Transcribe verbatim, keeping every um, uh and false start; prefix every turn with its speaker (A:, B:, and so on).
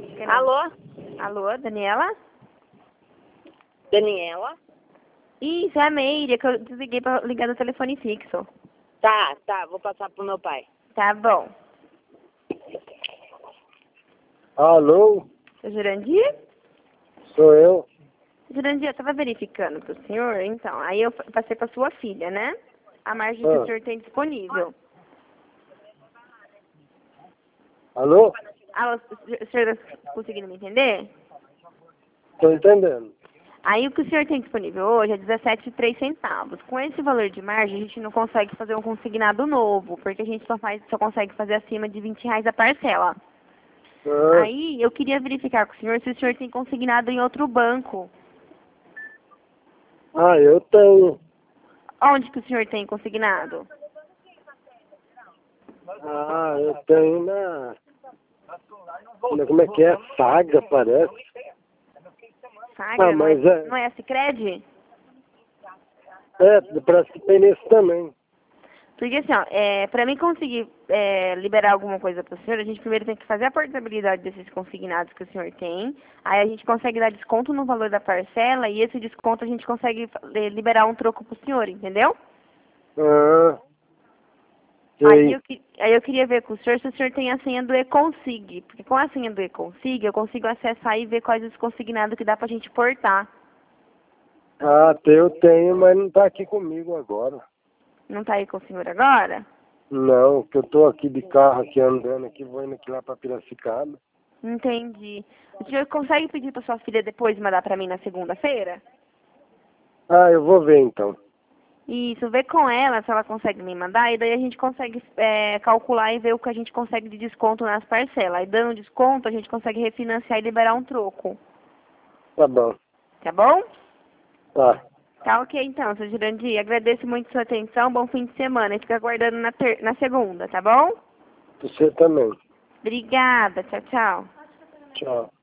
A: Alô?
B: Alô, Daniela?
A: Daniela?
B: Isso, é a Meire, que eu desliguei pra ligar no telefone fixo.
A: Tá, tá, vou passar pro meu pai.
B: Tá bom.
C: Alô?
B: Seu Jurandir?
C: Sou eu.
B: Jurandir, eu tava verificando pro senhor, então. Aí eu passei pra sua filha, né? A margem que
C: Ah.
B: o senhor tem disponível.
C: Alô?
B: Alô, o senhor tá conseguindo me entender?
C: Tô entendendo.
B: Aí o que o senhor tem disponível hoje é dezessete e três centavos. Com esse valor de margem, a gente não consegue fazer um consignado novo, porque a gente só, faz, só consegue fazer acima de vinte reais a parcela.
C: Ah,
B: Aí eu queria verificar com o senhor se o senhor tem consignado em outro banco.
C: ah, eu tenho.
B: Onde que o senhor tem consignado?
C: Ah, eu tenho na... na- Como é que é? Saga, parece.
B: Saga,
C: Ah,
B: não, é,
C: mas é...
B: não é a Sicredi?
C: É, parece que tem nesse também.
B: Porque assim, ó, é, pra mim conseguir é, liberar alguma coisa pro senhor, a gente primeiro tem que fazer a portabilidade desses consignados que o senhor tem. Aí a gente consegue dar desconto no valor da parcela e esse desconto a gente consegue é, liberar um troco pro senhor, entendeu?
C: Ah,
B: Aí
C: sei.
B: eu, que- aí eu queria ver com o senhor se o senhor tem a senha do eConsig. Porque com a senha do eConsig eu consigo acessar e ver quais os consignados que dá pra gente portar.
C: Ah, eu tenho, mas não tá aqui comigo agora.
B: Não tá aí com o senhor agora?
C: Não, que eu tô aqui de carro, aqui andando, aqui, vou indo aqui lá pra Piracicaba.
B: Entendi. O senhor consegue pedir pra sua filha depois mandar pra mim na segunda-feira?
C: Ah, eu vou ver então.
B: Isso, vê com ela se ela consegue me mandar, e daí a gente consegue é, calcular e ver o que a gente consegue de desconto nas parcelas. Aí dando desconto, a gente consegue refinanciar e liberar um troco.
C: Tá bom.
B: Tá bom?
C: Tá.
B: Tá ok então, seu Jurandir. Agradeço muito sua atenção, bom fim de semana. E fica aguardando na, ter na segunda, tá bom?
C: Você também.
B: Obrigada, tchau, tchau.
C: Tchau.